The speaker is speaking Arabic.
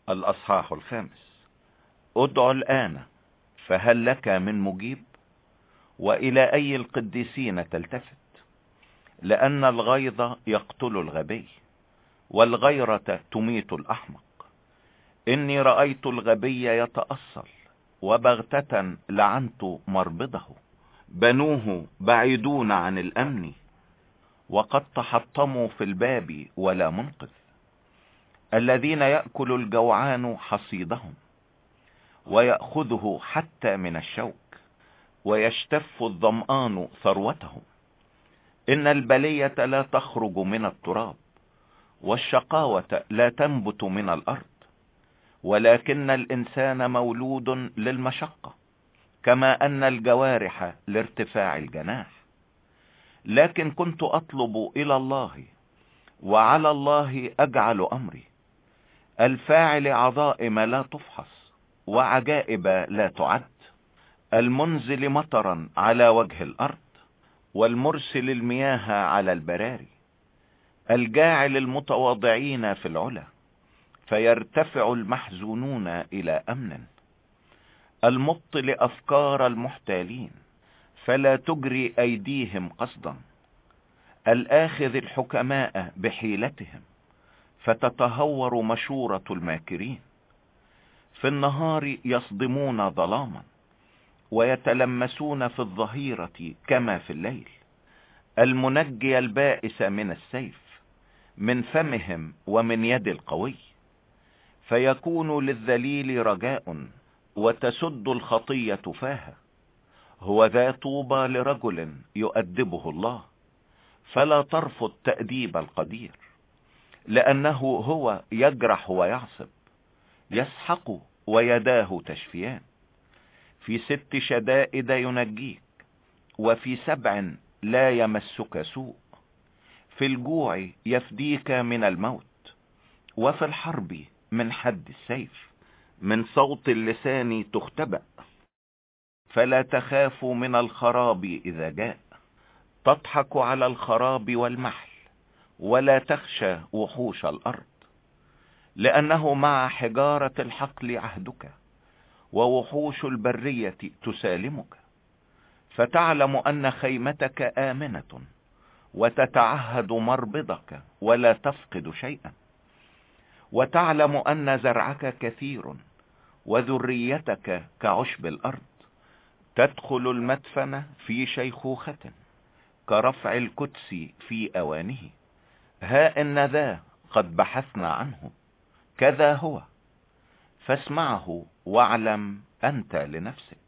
الأصحاح 5. ادع الآن فهل لك من مجيب؟ وإلى أي القديسين تلتفت؟ لأن الغيظ يقتل الغبي، والغيرة تميت الأحمق. إني رأيت الغبي يتأصل، وبغتة لعنت مربضه. بنوه بعيدون عن الأمن، وقد تحطموا في الباب ولا منقذ. الذين يأكل الجوعان حصيدهم، ويأخذه حتى من الشوك، ويشتف الظمآن ثروتهم. إن البلية لا تخرج من التراب، والشقاوة لا تنبت من الأرض، ولكن الإنسان مولود للمشقة، كما أن الجوارح لارتفاع الجناح. لكن كنت أطلب إلى الله، وعلى الله أجعل أمري، الفاعل عظائم لا تفحص، وعجائب لا تعد، المنزل مطرا على وجه الأرض، والمرسل المياه على البراري، الجاعل المتواضعين في العلا، فيرتفع المحزونون إلى أمن، المبطل أفكار المحتالين، فلا تجري أيديهم قصدا، الآخذ الحكماء بحيلتهم، فتتهور مشورة الماكرين. في النهار يصدمون ظلاما، ويتلمسون في الظهيرة كما في الليل. المنجي البائس من السيف، من فمهم ومن يد القوي، فيكون للذليل رجاء، وتسد الخطية فاها. هو ذا طوبى لرجل يؤدبه الله، فلا ترفض تأديب القدير، لأنه هو يجرح ويعصب، يسحق ويداه تشفيان. في 6 شدائد ينجيك، وفي 7 لا يمسك سوء. في الجوع يفديك من الموت، وفي الحرب من حد السيف. من صوت اللسان تختبأ، فلا تخاف من الخراب إذا جاء. تضحك على الخراب والمحل، ولا تخشى وحوش الأرض، لأنه مع حجارة الحقل عهدك، ووحوش البرية تسالمك. فتعلم أن خيمتك آمنة، وتتعهد مربضك ولا تفقد شيئا. وتعلم أن زرعك كثير، وذريتك كعشب الأرض. تدخل المدفن في شيخوخة، كرفع القدس في أوانه. ها إن ذا قد بحثنا عنه، كذا هو، فاسمعه واعلم أنت لنفسك.